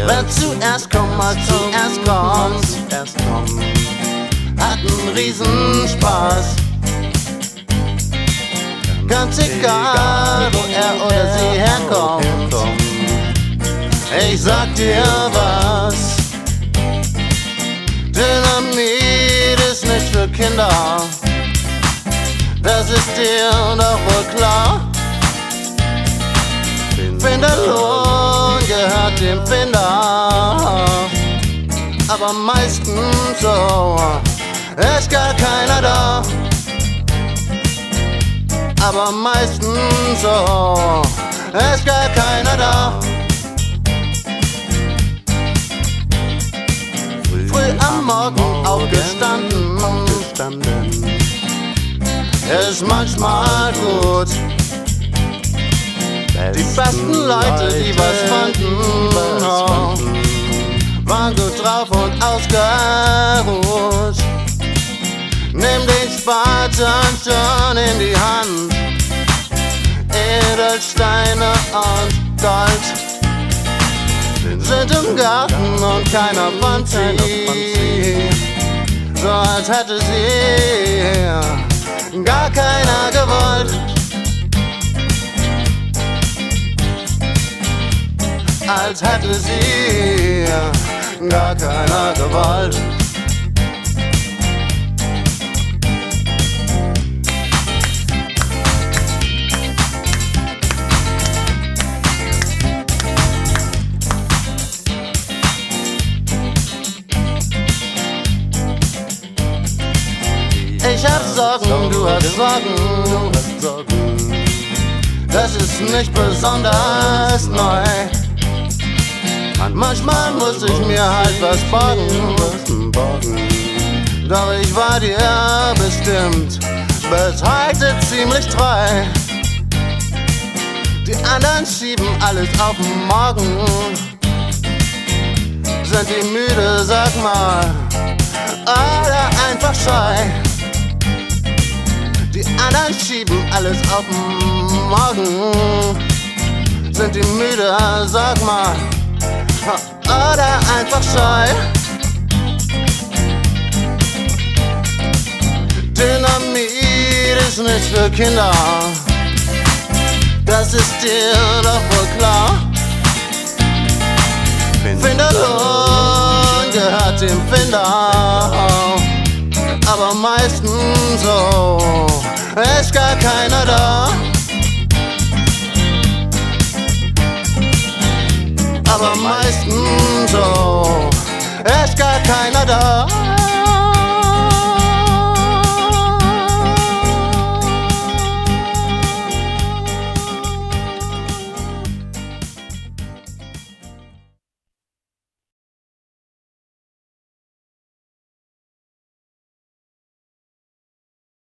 Wer zuerst kommt, mal zuerst kommt. Hat einen Riesenspaß. Ganz egal, wo er oder sie herkommt. Ich sag dir was, Dynamit ist nicht für Kinder. Das ist dir doch wohl klar. Finderlohn gehört dem Finder, aber meistens so ist gar keiner da. Aber meistens so ist gar keiner da. Früh am Morgen aufgestanden, ist manchmal gut. Die besten Leute, die was fanden, waren gut drauf und ausgeruht. Nimm den Spaten schon in die Hand. Edelsteine und Gold sind im Garten und keiner fand sie. So als hätte sie gar keiner gewollt. Als hätte sie gar keiner gewollt. Ich hab Sorgen, du hast Sorgen. Das ist nicht besonders neu. Manchmal muss ich mir halt was borgen. Doch ich war dir bestimmt bis heute ziemlich treu. Die anderen schieben alles auf morgen. Sind die müde, sag mal, oder einfach scheu? Die anderen schieben alles auf morgen. Sind die müde, sag mal, oder einfach scheu? Dynamit ist nicht für Kinder. Das ist dir doch wohl klar. Finderlohn gehört dem Finder, aber meistens so ist gar keiner da. Aber meistens so ist gar keiner da.